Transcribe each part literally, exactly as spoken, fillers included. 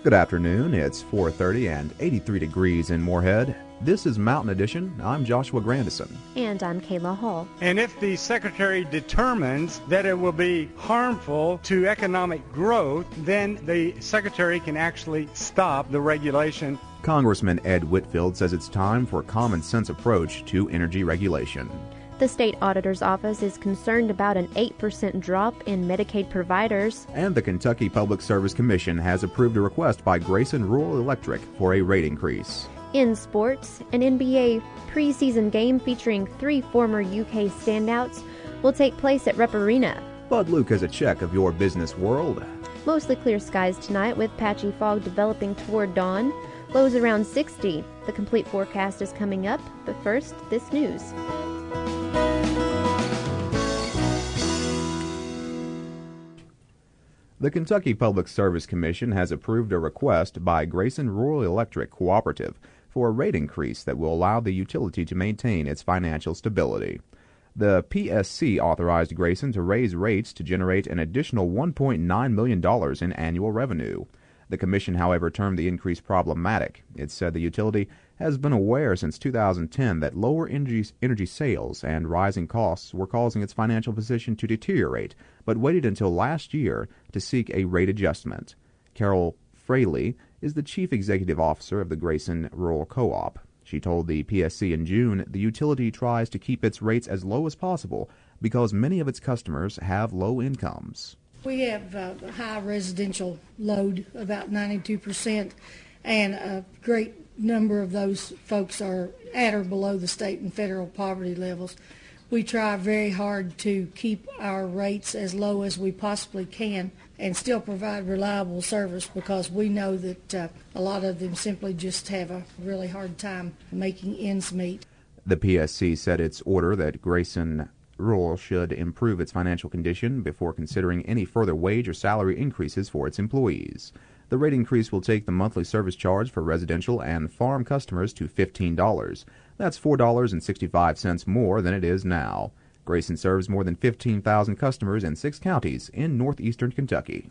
Good afternoon. It's four thirty and eighty-three degrees in Moorhead. This is Mountain Edition. I'm Joshua Grandison. And I'm Kayla Hall. And if the Secretary determines that it will be harmful to economic growth, then the Secretary can actually stop the regulation. Congressman Ed Whitfield says it's time for a common sense approach to energy regulation. The state auditor's office is concerned about an eight percent drop in Medicaid providers. And the Kentucky Public Service Commission has approved a request by Grayson Rural Electric for a rate increase. In sports, an N B A preseason game featuring three former U K standouts will take place at Rupp Arena. Bud Luke has a check of your business world. Mostly clear skies tonight with patchy fog developing toward dawn. Lows around sixty. The complete forecast is coming up, but first, this news. The Kentucky Public Service Commission has approved a request by Grayson Rural Electric Cooperative for a rate increase that will allow the utility to maintain its financial stability. The P S C authorized Grayson to raise rates to generate an additional one point nine million dollars in annual revenue. The Commission, however, termed the increase problematic. It said the utility has been aware since two thousand ten that lower energy, energy sales and rising costs were causing its financial position to deteriorate, but waited until last year to seek a rate adjustment. Carol Fraley is the Chief Executive Officer of the Grayson Rural Co-op. She told the P S C in June the utility tries to keep its rates as low as possible because many of its customers have low incomes. We have a high residential load, about ninety-two percent, and a great number of those folks are at or below the state and federal poverty levels. We try very hard to keep our rates as low as we possibly can and still provide reliable service because we know that uh, a lot of them simply just have a really hard time making ends meet. The P S C said its order that Grayson Rural should improve its financial condition before considering any further wage or salary increases for its employees. The rate increase will take the monthly service charge for residential and farm customers to fifteen dollars. That's four dollars and sixty-five cents more than it is now. Grayson serves more than fifteen thousand customers in six counties in northeastern Kentucky.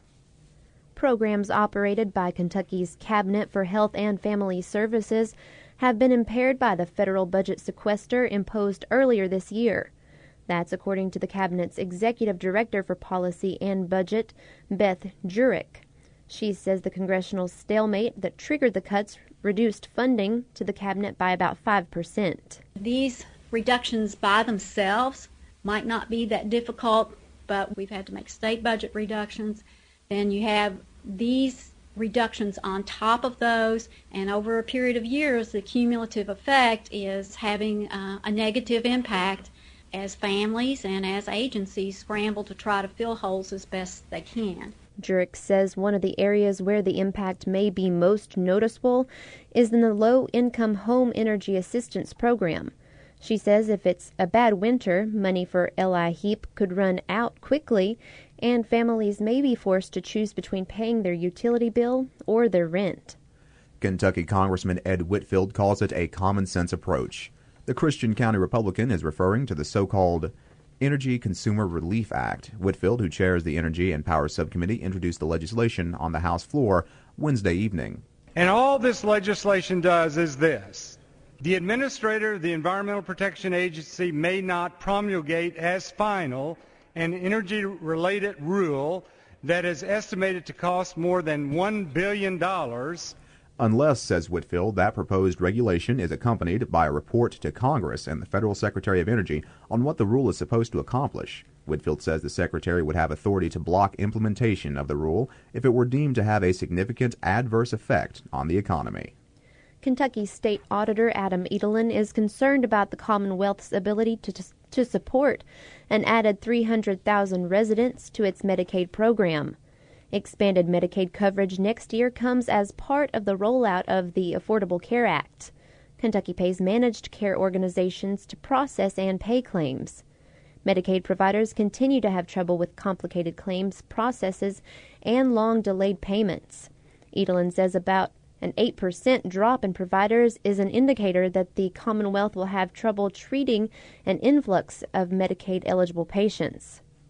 Programs operated by Kentucky's Cabinet for Health and Family Services have been impaired by the federal budget sequester imposed earlier this year. That's according to the Cabinet's Executive Director for Policy and Budget, Beth Jurek. She says the congressional stalemate that triggered the cuts reduced funding to the Cabinet by about five percent. These reductions by themselves might not be that difficult, but we've had to make state budget reductions. Then you have these reductions on top of those, and over a period of years, the cumulative effect is having uh, a negative impact as families and as agencies scramble to try to fill holes as best they can. Jurek says one of the areas where the impact may be most noticeable is in the Low-Income Home Energy Assistance Program. She says if it's a bad winter, money for L I HEAP could run out quickly, and families may be forced to choose between paying their utility bill or their rent. Kentucky Congressman Ed Whitfield calls it a common-sense approach. The Christian County Republican is referring to the so-called Energy Consumer Relief Act. Whitfield, who chairs the Energy and Power Subcommittee, introduced the legislation on the House floor Wednesday evening. And all this legislation does is this. The administrator of the Environmental Protection Agency may not promulgate as final an energy-related rule that is estimated to cost more than one billion dollars. Unless, says Whitfield, that proposed regulation is accompanied by a report to Congress and the Federal Secretary of Energy on what the rule is supposed to accomplish. Whitfield says the Secretary would have authority to block implementation of the rule if it were deemed to have a significant adverse effect on the economy. Kentucky State Auditor Adam Edelin is concerned about the Commonwealth's ability to, to support an added three hundred thousand residents to its Medicaid program. Expanded Medicaid coverage next year comes as part of the rollout of the Affordable Care Act. Kentucky pays managed care organizations to process and pay claims. Medicaid providers continue to have trouble with complicated claims processes and long delayed payments. Edelin says about an eight percent drop in providers is an indicator that the Commonwealth will have trouble treating an influx of Medicaid-eligible patients.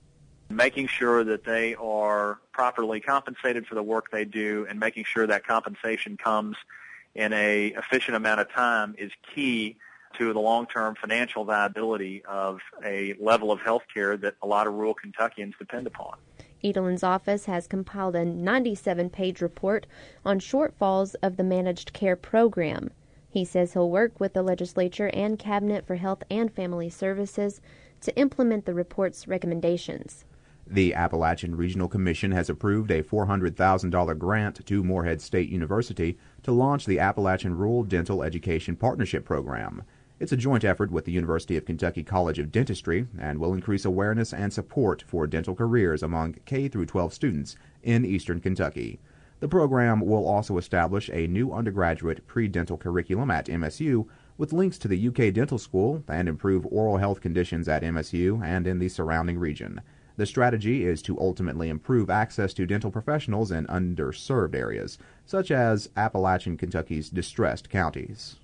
making sure that they are properly compensated for the work they do and making sure that compensation comes in a efficient amount of time is key to the long-term financial viability of a level of health care that a lot of rural Kentuckians depend upon. Edelin's office has compiled a ninety-seven page report on shortfalls of the managed care program. He says he'll work with the legislature and Cabinet for Health and Family Services to implement the report's recommendations. The Appalachian Regional Commission has approved a four hundred thousand dollars grant to Morehead State University to launch the Appalachian Rural Dental Education Partnership Program. It's a joint effort with the University of Kentucky College of Dentistry and will increase awareness and support for dental careers among K through twelve students in eastern Kentucky. The program will also establish a new undergraduate pre-dental curriculum at M S U with links to the U K Dental School and improve oral health conditions at M S U and in the surrounding region. The strategy is to ultimately improve access to dental professionals in underserved areas, such as Appalachian Kentucky's distressed counties.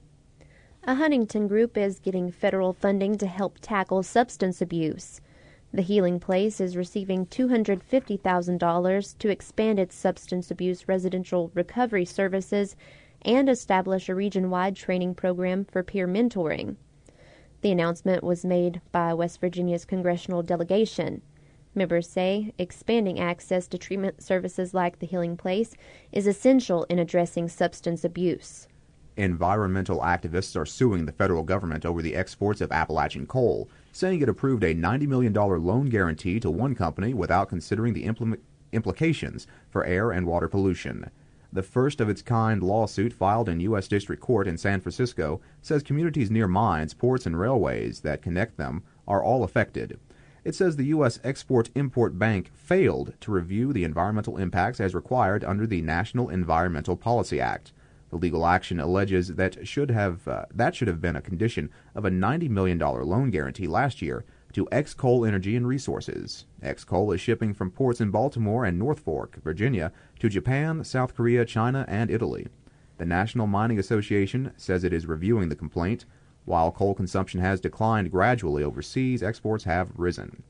A Huntington group is getting federal funding to help tackle substance abuse. The Healing Place is receiving two hundred fifty thousand dollars to expand its substance abuse residential recovery services and establish a region-wide training program for peer mentoring. The announcement was made by West Virginia's congressional delegation. Members say expanding access to treatment services like the Healing Place is essential in addressing substance abuse. Environmental activists are suing the federal government over the exports of Appalachian coal, saying it approved a ninety million dollars loan guarantee to one company without considering the impl- implications for air and water pollution. The first-of-its-kind lawsuit filed in U S District Court in San Francisco says communities near mines, ports, and railways that connect them are all affected. It says the U S Export-Import Bank failed to review the environmental impacts as required under the National Environmental Policy Act. The legal action alleges that should have uh, that should have been a condition of a ninety million dollars loan guarantee last year to X-Coal Energy and Resources. X-Coal is shipping from ports in Baltimore and North Fork, Virginia, to Japan, South Korea, China, and Italy. The National Mining Association says it is reviewing the complaint. While coal consumption has declined gradually overseas, exports have risen.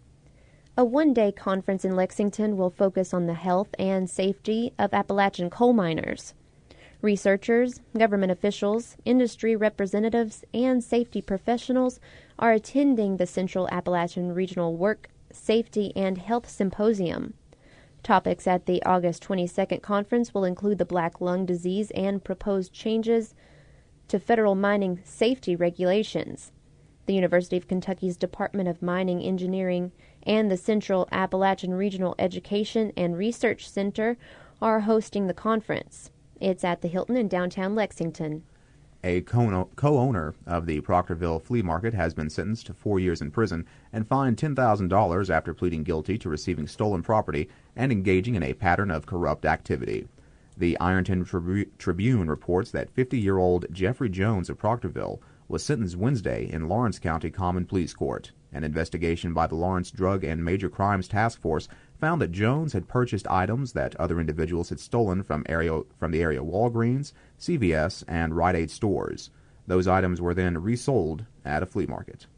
A one-day conference in Lexington will focus on the health and safety of Appalachian coal miners. Researchers, government officials, industry representatives, and safety professionals are attending the Central Appalachian Regional Work, Safety, and Health Symposium. Topics at the August twenty-second conference will include the black lung disease and proposed changes to federal mining safety regulations. The University of Kentucky's Department of Mining Engineering and the Central Appalachian Regional Education and Research Center are hosting the conference. It's at the Hilton in downtown Lexington. A co-owner of the Proctorville Flea Market has been sentenced to four years in prison and fined ten thousand dollars after pleading guilty to receiving stolen property and engaging in a pattern of corrupt activity. The Ironton Tribu- Tribune reports that fifty-year-old Jeffrey Jones of Proctorville was sentenced Wednesday in Lawrence County Common Pleas Court. An investigation by the Lawrence Drug and Major Crimes Task Force found that Jones had purchased items that other individuals had stolen from area from the area Walgreens, C V S, and Rite Aid stores. Those items were then resold at a flea market.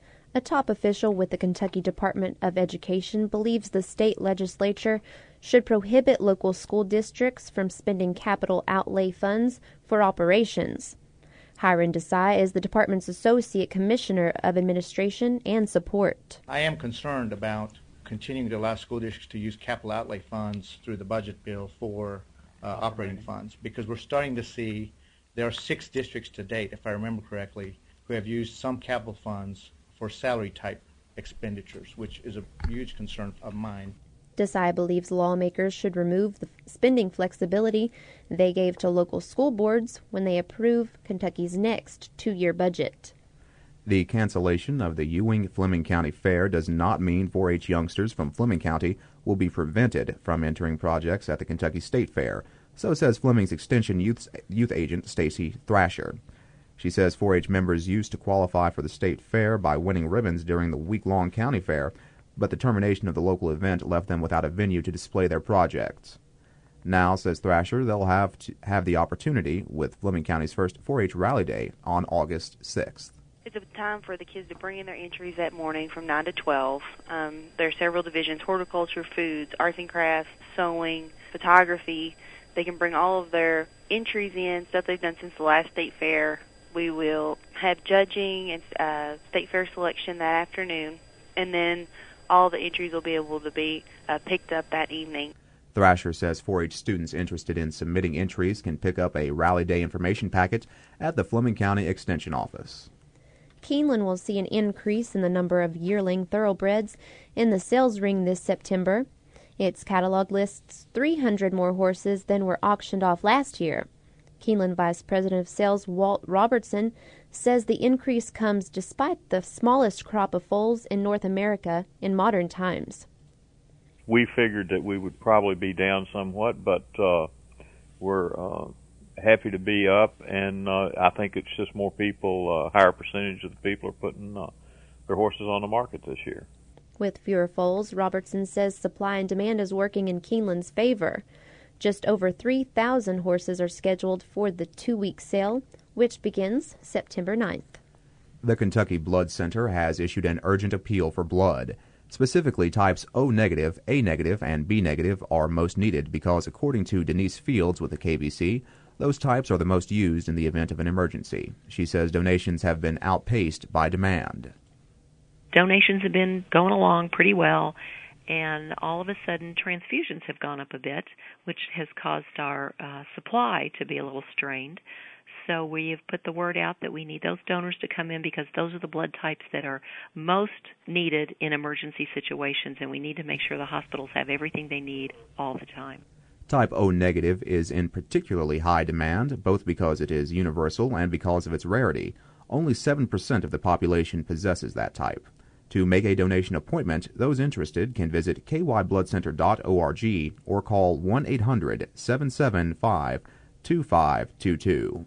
A top official with the Kentucky Department of Education believes the state legislature should prohibit local school districts from spending capital outlay funds for operations. Hiram Desai is the department's Associate Commissioner of Administration and Support. I am concerned about continuing to allow school districts to use capital outlay funds through the budget bill for uh, operating funds, because we're starting to see there are six districts to date, if I remember correctly, who have used some capital funds for salary-type expenditures, which is a huge concern of mine. Desai believes lawmakers should remove the spending flexibility they gave to local school boards when they approve Kentucky's next two-year budget. The cancellation of the Ewing-Fleming County Fair does not mean four H youngsters from Fleming County will be prevented from entering projects at the Kentucky State Fair, so says Fleming's Extension Youth, youth agent Stacy Thrasher. She says four H members used to qualify for the state fair by winning ribbons during the week-long county fair, but the termination of the local event left them without a venue to display their projects. Now, says Thrasher, they'll have to have the opportunity with Fleming County's first four H Rally Day on August sixth. is a time for the kids to bring in their entries that morning from nine to twelve. Um, there are several divisions: horticulture, foods, arts and crafts, sewing, photography. They can bring all of their entries in, stuff they've done since the last state fair. We will have judging and uh, state fair selection that afternoon, and then all the entries will be able to be uh, picked up that evening. Thrasher says four H students interested in submitting entries can pick up a Rally Day information packet at the Fleming County Extension Office. Keeneland will see an increase in the number of yearling thoroughbreds in the sales ring this September. Its catalog lists three hundred more horses than were auctioned off last year. Keeneland Vice President of Sales Walt Robertson says the increase comes despite the smallest crop of foals in North America in modern times. We figured that we would probably be down somewhat, but uh, we're uh, happy to be up, and uh, I think it's just more people, a uh, higher percentage of the people are putting uh, their horses on the market this year. With fewer foals, Robertson says supply and demand is working in Keeneland's favor. Just over three thousand horses are scheduled for the two-week sale, which begins September ninth. The Kentucky Blood Center has issued an urgent appeal for blood. Specifically, types O negative, A negative, and B negative are most needed because, according to Denise Fields with the K B C, those types are the most used in the event of an emergency. She says donations have been outpaced by demand. Donations have been going along pretty well, and all of a sudden transfusions have gone up a bit, which has caused our uh, supply to be a little strained. So we have put the word out that we need those donors to come in because those are the blood types that are most needed in emergency situations, and we need to make sure the hospitals have everything they need all the time. Type O negative is in particularly high demand, both because it is universal and because of its rarity. Only seven percent of the population possesses that type. To make a donation appointment, those interested can visit k y blood center dot org or call one eight hundred, seven seven five, two five two two.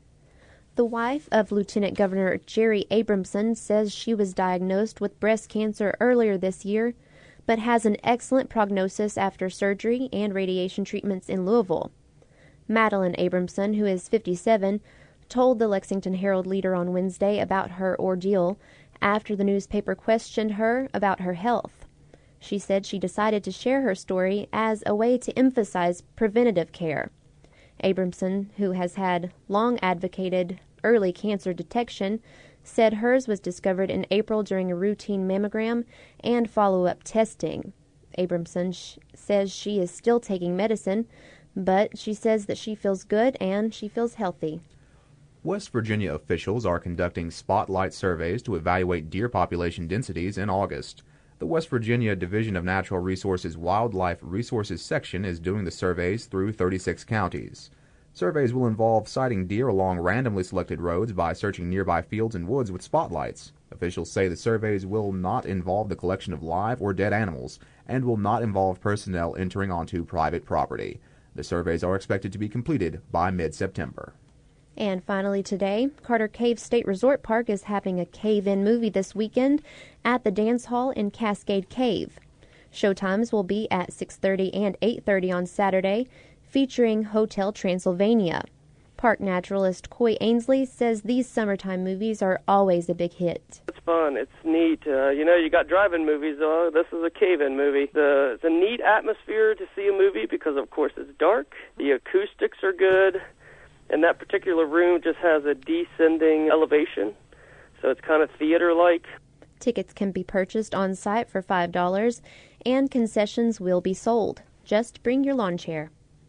The wife of Lieutenant Governor Jerry Abramson says she was diagnosed with breast cancer earlier this year, but has an excellent prognosis after surgery and radiation treatments in Louisville. Madeline Abramson, who is fifty-seven, told the Lexington Herald-Leader on Wednesday about her ordeal after the newspaper questioned her about her health. She said she decided to share her story as a way to emphasize preventative care. Abramson, who has had long advocated early cancer detection, said hers was discovered in April during a routine mammogram and follow-up testing. Abramson sh- says she is still taking medicine, but she says that she feels good and she feels healthy. West Virginia officials are conducting spotlight surveys to evaluate deer population densities in August. The West Virginia Division of Natural Resources Wildlife Resources section is doing the surveys through thirty-six counties. Surveys will involve sighting deer along randomly selected roads by searching nearby fields and woods with spotlights. Officials say the surveys will not involve the collection of live or dead animals and will not involve personnel entering onto private property. The surveys are expected to be completed by mid-September. And finally today, Carter Cave State Resort Park is having a cave-in movie this weekend at the Dance Hall in Cascade Cave. Showtimes will be at six thirty and eight thirty on Saturday, featuring Hotel Transylvania. Park naturalist Coy Ainsley says these summertime movies are always a big hit. It's fun. It's neat. Uh, you know, you got drive-in movies, though. This is a cave-in movie. The, it's a neat atmosphere to see a movie because, of course, it's dark. The acoustics are good. And that particular room just has a descending elevation, so it's kind of theater-like. Tickets can be purchased on site for five dollars, and concessions will be sold. Just bring your lawn chair.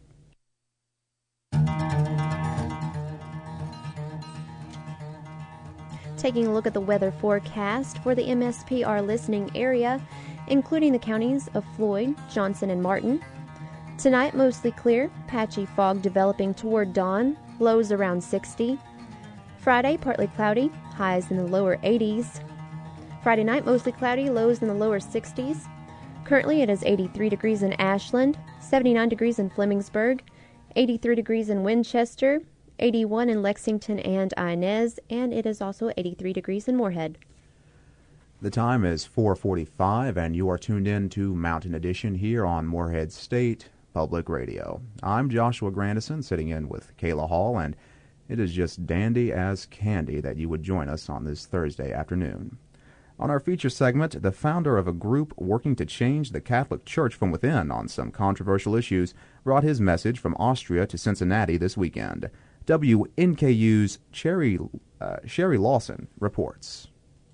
Taking a look at the weather forecast for the M S P R listening area, including the counties of Floyd, Johnson, and Martin. Tonight, mostly clear, patchy fog developing toward dawn, lows around sixty. Friday, partly cloudy, highs in the lower eighties. Friday night, mostly cloudy, lows in the lower sixties. Currently, it is eighty-three degrees in Ashland, seventy-nine degrees in Flemingsburg, eighty-three degrees in Winchester, eighty-one in Lexington and Inez, and it is also eighty-three degrees in Moorhead. The time is four forty-five, and you are tuned in to Mountain Edition here on Moorhead State Public Radio. I'm Joshua Grandison, sitting in with Kayla Hall, and It is just dandy as candy that you would join us on this Thursday afternoon. On our feature segment, the founder of a group working to change the Catholic Church from within on some controversial issues brought his message from Austria to Cincinnati this weekend. W N K U's Sherry, uh, Sherry Lawson reports.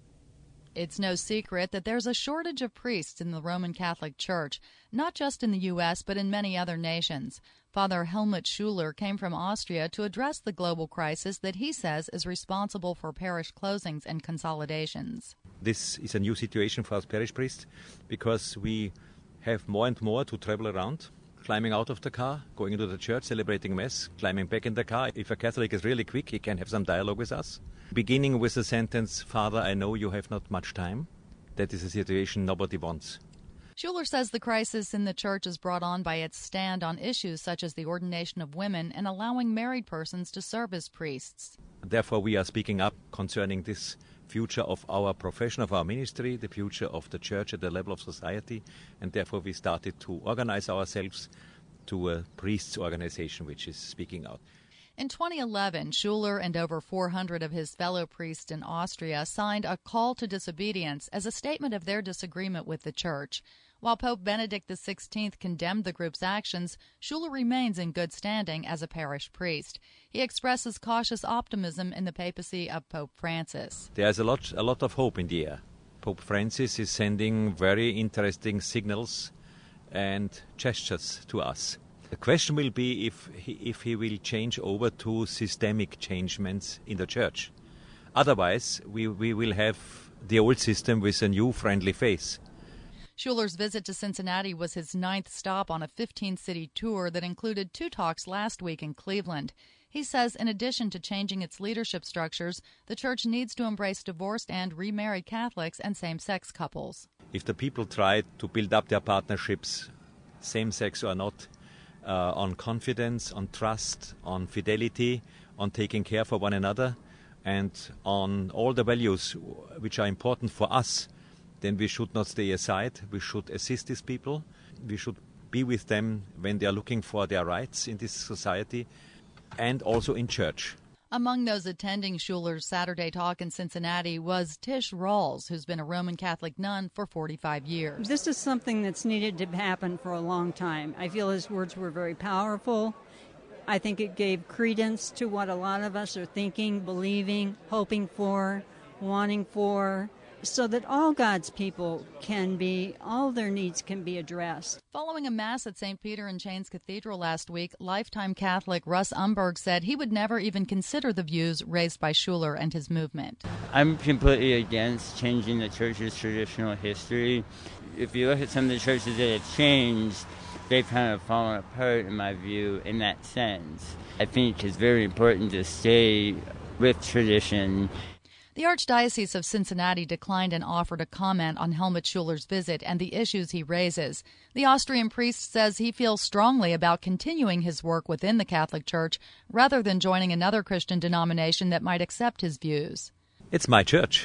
It's no secret that there's a shortage of priests in the Roman Catholic Church, not just in the U S but in many other nations. Father Helmut Schuler came from Austria to address the global crisis that he says is responsible for parish closings and consolidations. This is a new situation for us parish priests because we have more and more to travel around, climbing out of the car, going into the church, celebrating Mass, climbing back in the car. If a Catholic is really quick, he can have some dialogue with us. Beginning with the sentence, "Father, I know you have not much time." That is a situation nobody wants. Schuler says the crisis in the church is brought on by its stand on issues such as the ordination of women and allowing married persons to serve as priests. Therefore, we are speaking up concerning this future of our profession, of our ministry, the future of the church at the level of society, and therefore we started to organize ourselves to a priests' organization which is speaking out. In twenty eleven, Schuler and over four hundred of his fellow priests in Austria signed a call to disobedience as a statement of their disagreement with the church. While Pope Benedict the sixteenth condemned the group's actions, Schuler remains in good standing as a parish priest. He expresses cautious optimism in the papacy of Pope Francis. There's a lot, a lot of hope in the air. Pope Francis is sending very interesting signals and gestures to us. The question will be if he, if he will change over to systemic changements in the church. Otherwise, we, we will have the old system with a new friendly face. Schuler's visit to Cincinnati was his ninth stop on a fifteen-city tour that included two talks last week in Cleveland. He says in addition to changing its leadership structures, the church needs to embrace divorced and remarried Catholics and same-sex couples. If the people try to build up their partnerships, same-sex or not, uh, on confidence, on trust, on fidelity, on taking care for one another, and on all the values which are important for us, then we should not stay aside. We should assist these people. We should be with them when they are looking for their rights in this society and also in church. Among those attending Schuler's Saturday talk in Cincinnati was Tish Rawls, who's been a Roman Catholic nun for forty-five years. This is something that's needed to happen for a long time. I feel his words were very powerful. I think it gave credence to what a lot of us are thinking, believing, hoping for, wanting for, so that all God's people can be, all their needs can be addressed. Following a Mass at Saint Peter and Chains Cathedral last week, lifetime Catholic Russ Umberg said he would never even consider the views raised by Schuler and his movement. I'm completely against changing the church's traditional history. If you look at some of the churches that have changed, they've kind of fallen apart, in my view, in that sense. I think it's very important to stay with tradition. The Archdiocese of Cincinnati declined an offer to comment on Helmut Schuler's visit and the issues he raises. The Austrian priest says he feels strongly about continuing his work within the Catholic Church rather than joining another Christian denomination that might accept his views. It's my church.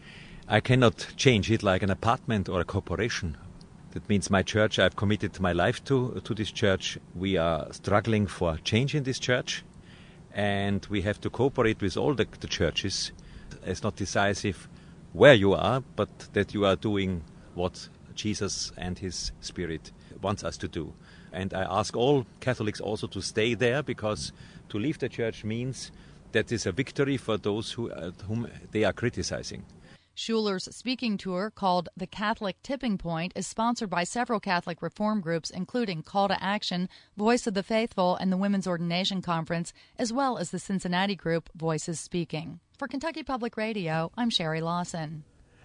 I cannot change it like an apartment or a corporation. That means my church, I've committed my life to, to this church. We are struggling for change in this church, and we have to cooperate with all the, the churches. It's not decisive where you are, but that you are doing what Jesus and his Spirit wants us to do. And I ask all Catholics also to stay there, because to leave the church means that is a victory for those who, uh, whom they are criticizing. Schuler's speaking tour, called The Catholic Tipping Point, is sponsored by several Catholic reform groups, including Call to Action, Voice of the Faithful, and the Women's Ordination Conference, as well as the Cincinnati group Voices Speaking. For Kentucky Public Radio, I'm Sherry Lawson.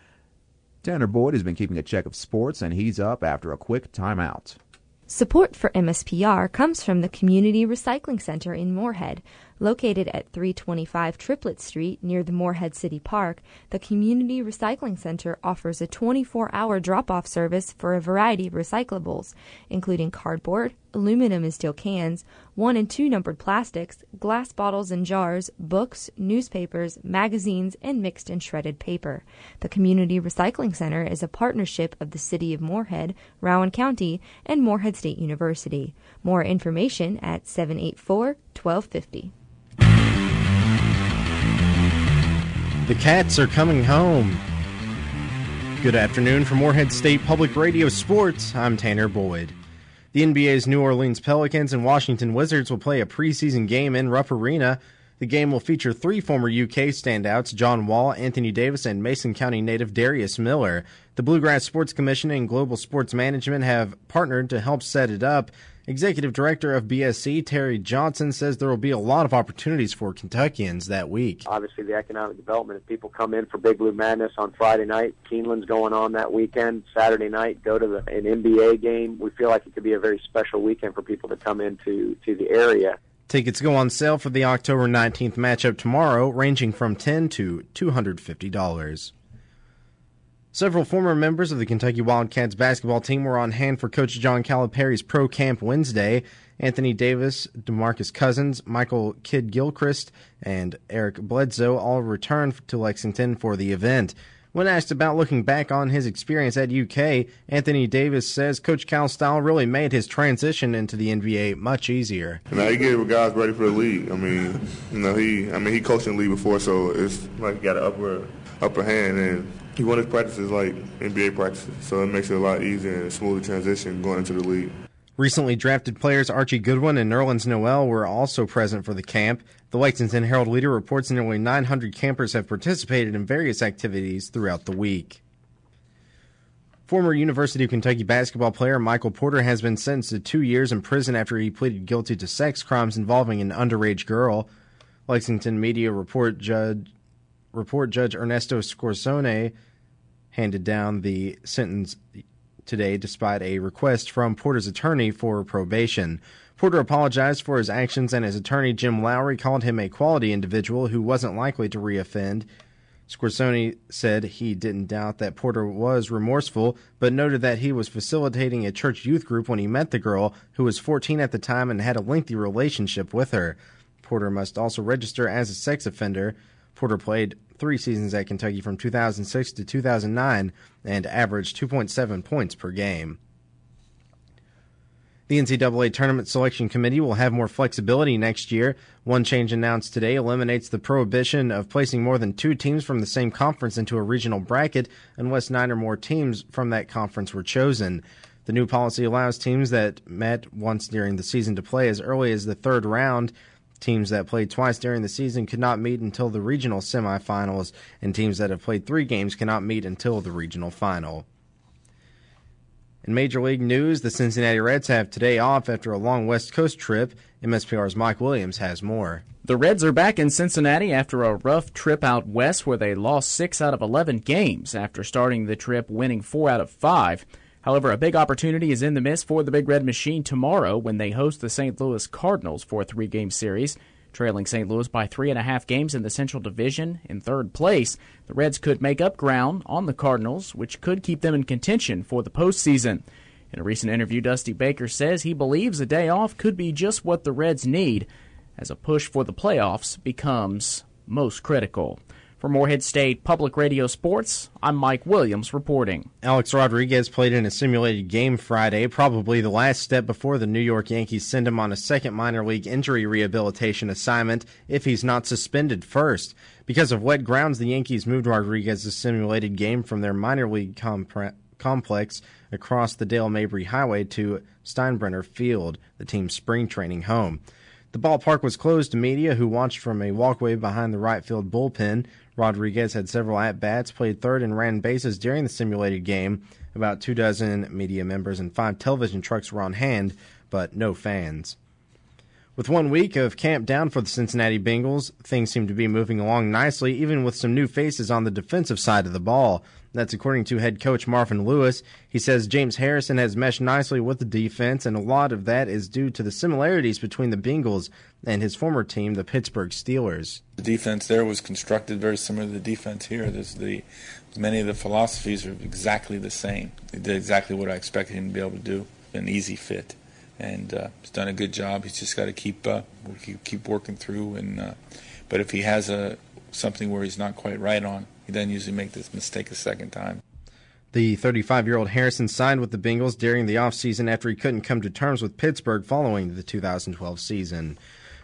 Tanner Boyd has been keeping a check of sports, and he's up after a quick timeout. Support for M S P R comes from the Community Recycling Center in Moorhead. Located at three twenty-five Triplet Street near the Moorhead City Park, the Community Recycling Center offers a twenty-four hour drop-off service for a variety of recyclables, including cardboard, aluminum and steel cans, one and two numbered plastics, glass bottles and jars, books, newspapers, magazines, and mixed and shredded paper. The Community Recycling Center is a partnership of the City of Moorhead, Rowan County, and Moorhead State University. More information at seven eight four, one two five zero. The Cats are coming home. Good afternoon from Morehead State Public Radio Sports. I'm Tanner Boyd. The N B A's New Orleans Pelicans and Washington Wizards will play a preseason game in Rupp Arena. The game will feature three former U K standouts, John Wall, Anthony Davis, and Mason County native Darius Miller. The Bluegrass Sports Commission and Global Sports Management have partnered to help set it up. Executive Director of B S C, Terry Johnson, says there will be a lot of opportunities for Kentuckians that week. Obviously, the economic development, if people come in for Big Blue Madness on Friday night, Keeneland's going on that weekend, Saturday night, go to the, an N B A game. We feel like it could be a very special weekend for people to come into to the area. Tickets go on sale for the October nineteenth matchup tomorrow, ranging from ten dollars to two hundred fifty dollars. Several former members of the Kentucky Wildcats basketball team were on hand for Coach John Calipari's pro camp Wednesday. Anthony Davis, DeMarcus Cousins, Michael Kidd-Gilchrist, and Eric Bledsoe all returned to Lexington for the event. When asked about looking back on his experience at U K, Anthony Davis says Coach Cal's style really made his transition into the N B A much easier. You know, he gave guys ready for the league. I mean, you know, he I mean he coached in the league before, so it's like he got an upper upper hand, and he won his practices like N B A practices, so it makes it a lot easier and a smoother transition going into the league. Recently drafted players Archie Goodwin and Nerlens Noel were also present for the camp. The Lexington Herald-Leader reports nearly nine hundred campers have participated in various activities throughout the week. Former University of Kentucky basketball player Michael Porter has been sentenced to two years in prison after he pleaded guilty to sex crimes involving an underage girl. Lexington media report Judge, report Judge Ernesto Scorsone handed down the sentence today despite a request from Porter's attorney for probation. Porter apologized for his actions, and his attorney Jim Lowry called him a quality individual who wasn't likely to reoffend. Scorsone said he didn't doubt that Porter was remorseful, but noted that he was facilitating a church youth group when he met the girl, who was fourteen at the time and had a lengthy relationship with her. Porter must also register as a sex offender. Porter played three seasons at Kentucky from two thousand six to two thousand nine and averaged two point seven points per game. The N C double A Tournament Selection Committee will have more flexibility next year. One change announced today eliminates the prohibition of placing more than two teams from the same conference into a regional bracket unless nine or more teams from that conference were chosen. The new policy allows teams that met once during the season to play as early as the third round. Teams that played twice during the season could not meet until the regional semifinals, and teams that have played three games cannot meet until the regional final. In Major League news, the Cincinnati Reds have today off after a long West Coast trip. M S P R's Mike Williams has more. The Reds are back in Cincinnati after a rough trip out west where they lost six out of eleven games after starting the trip winning four out of five. However, a big opportunity is in the mist for the Big Red Machine tomorrow when they host the Saint Louis Cardinals for a three-game series. Trailing Saint Louis by three and a half games in the Central Division in third place, the Reds could make up ground on the Cardinals, which could keep them in contention for the postseason. In a recent interview, Dusty Baker says he believes a day off could be just what the Reds need as a push for the playoffs becomes most critical. For Morehead State Public Radio Sports, I'm Mike Williams reporting. Alex Rodriguez played in a simulated game Friday, probably the last step before the New York Yankees send him on a second minor league injury rehabilitation assignment if he's not suspended first. Because of wet grounds, the Yankees moved Rodriguez's simulated game from their minor league compre- complex across the Dale Mabry Highway to Steinbrenner Field, the team's spring training home. The ballpark was closed to media, who watched from a walkway behind the right field bullpen. Rodriguez had several at-bats, played third, and ran bases during the simulated game. About two dozen media members and five television trucks were on hand, but no fans. With one week of camp down for the Cincinnati Bengals, things seem to be moving along nicely, even with some new faces on the defensive side of the ball. That's according to head coach Marvin Lewis. He says James Harrison has meshed nicely with the defense, and a lot of that is due to the similarities between the Bengals and his former team, the Pittsburgh Steelers. The defense there was constructed very similar to the defense here. There's the many of the philosophies are exactly the same. He did exactly what I expected him to be able to do. An easy fit, and uh, he's done a good job. He's just got to keep uh, keep working through. And uh, but if he has a something where he's not quite right on, he doesn't usually make this mistake a second time. The thirty-five-year-old Harrison signed with the Bengals during the offseason after he couldn't come to terms with Pittsburgh following the two thousand twelve season.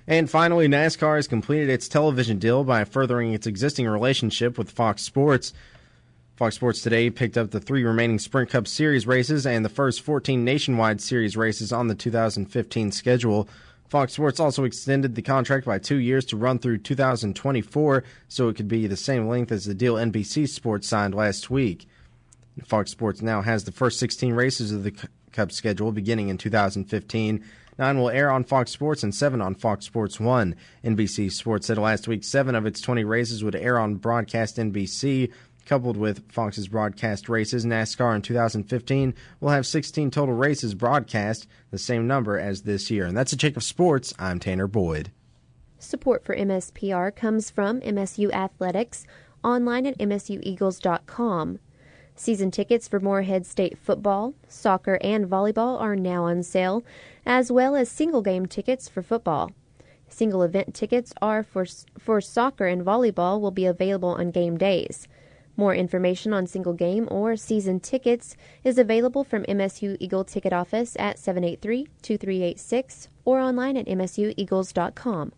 And finally, NASCAR has completed its television deal by furthering its existing relationship with Fox Sports. Fox Sports today picked up the three remaining Sprint Cup Series races and the first fourteen Nationwide Series races on the two thousand fifteen schedule. Fox Sports also extended the contract by two years to run through two thousand twenty-four, so it could be the same length as the deal N B C Sports signed last week. Fox Sports now has the first sixteen races of the Cup schedule beginning in two thousand fifteen. Nine will air on Fox Sports and seven on Fox Sports one. N B C Sports said last week seven of its twenty races would air on Broadcast N B C. Coupled with Fox's broadcast races, NASCAR in two thousand fifteen will have sixteen total races broadcast, the same number as this year. And that's a check of sports. I'm Tanner Boyd. Support for M S P R comes from M S U Athletics, online at M S U Eagles dot com. Season tickets for Moorhead State football, soccer, and volleyball are now on sale, as well as single-game tickets for football. Single event tickets are for, for soccer and volleyball will be available on game days. More information on single game or season tickets is available from M S U Eagle Ticket Office at seven eight three, two three eight six or online at M S U Eagles dot com.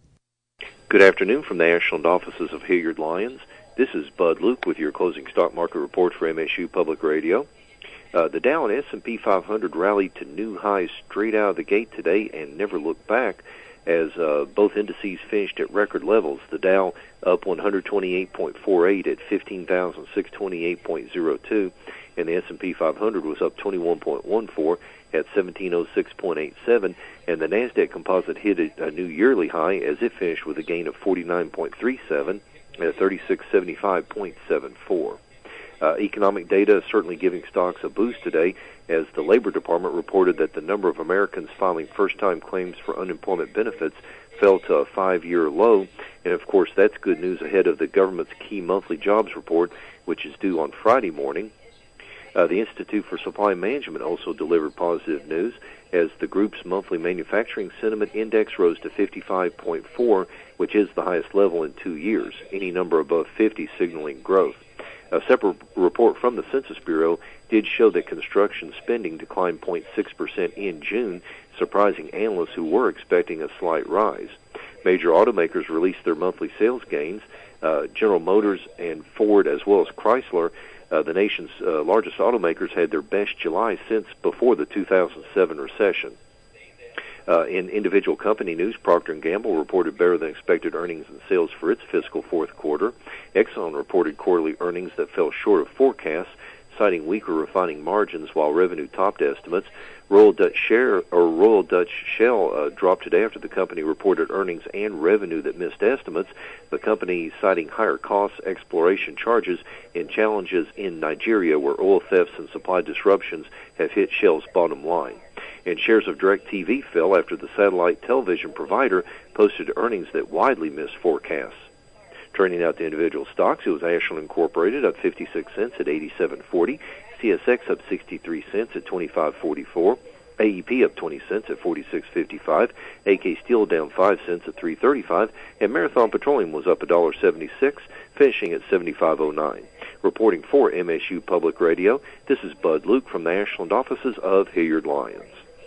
Good afternoon from the Ashland offices of Hilliard Lyons. This is Bud Luke with your closing stock market report for M S U Public Radio. Uh, the Dow and S and P five hundred rallied to new highs straight out of the gate today and never looked back, as uh, both indices finished at record levels. The Dow up one hundred twenty-eight point four eight at fifteen thousand six hundred twenty-eight point zero two, and the S and P five hundred was up twenty-one point one four at seventeen oh six point eight seven, and the NASDAQ Composite hit a, a new yearly high as it finished with a gain of forty-nine point three seven at thirty-six seventy-five point seven four. Uh, economic data is certainly giving stocks a boost today, as the Labor Department reported that the number of Americans filing first-time claims for unemployment benefits fell to a five-year low. And, of course, that's good news ahead of the government's key monthly jobs report, which is due on Friday morning. Uh, the Institute for Supply Management also delivered positive news, as the group's monthly manufacturing sentiment index rose to fifty-five point four, which is the highest level in two years, any number above fifty signaling growth. A separate report from the Census Bureau did show that construction spending declined zero point six percent in June, surprising analysts who were expecting a slight rise. Major automakers released their monthly sales gains. Uh, General Motors and Ford, as well as Chrysler, uh, the nation's uh, largest automakers, had their best July since before the two thousand seven recession. Uh, in individual company news, Procter and Gamble reported better than expected earnings and sales for its fiscal fourth quarter. Exxon reported quarterly earnings that fell short of forecasts, citing weaker refining margins while revenue topped estimates. Royal Dutch Shell, or Royal Dutch Shell uh, dropped today after the company reported earnings and revenue that missed estimates. The company citing higher costs, exploration charges, and challenges in Nigeria, where oil thefts and supply disruptions have hit Shell's bottom line. And shares of DirecTV fell after the satellite television provider posted earnings that widely missed forecasts. Turning out to individual stocks, it was Ashland Incorporated up fifty-six cents at eighty-seven forty, C S X up sixty-three cents at twenty-five forty-four, A E P up twenty cents at forty-six fifty-five, A K Steel down five cents at three thirty-five, and Marathon Petroleum was up one dollar seventy-six, finishing at seventy-five oh nine. Reporting for M S U Public Radio, this is Bud Luke from the Ashland offices of Hilliard Lyons.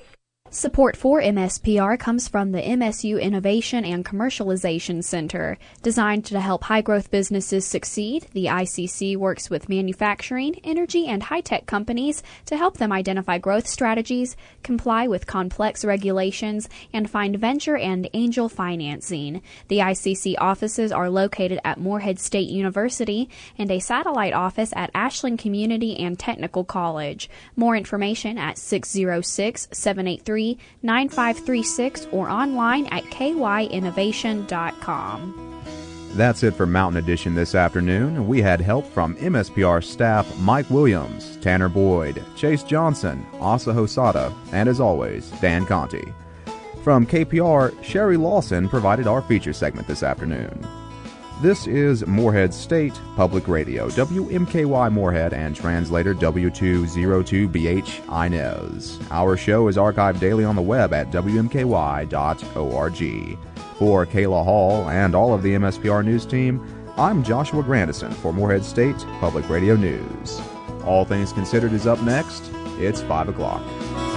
Support for M S P R comes from the M S U Innovation and Commercialization Center. Designed to help high-growth businesses succeed, the I C C works with manufacturing, energy, and high-tech companies to help them identify growth strategies, comply with complex regulations, and find venture and angel financing. The I C C offices are located at Moorhead State University and a satellite office at Ashland Community and Technical College. More information at six oh six, seven eight three, nine five three six or online at k y innovation dot com. That's it for Mountain Edition this afternoon. We had help from M S P R staff Mike Williams, Tanner Boyd, Chase Johnson, Asa Hosada, and as always, Dan Conti. From K P R, Sherry Lawson provided our feature segment this afternoon. This is Moorhead State Public Radio, W M K Y Moorhead, and translator W two oh two B H Inez. Our show is archived daily on the web at w m k y dot org. For Kayla Hall and all of the M S P R News team, I'm Joshua Grandison for Moorhead State Public Radio News. All Things Considered is up next. It's five o'clock.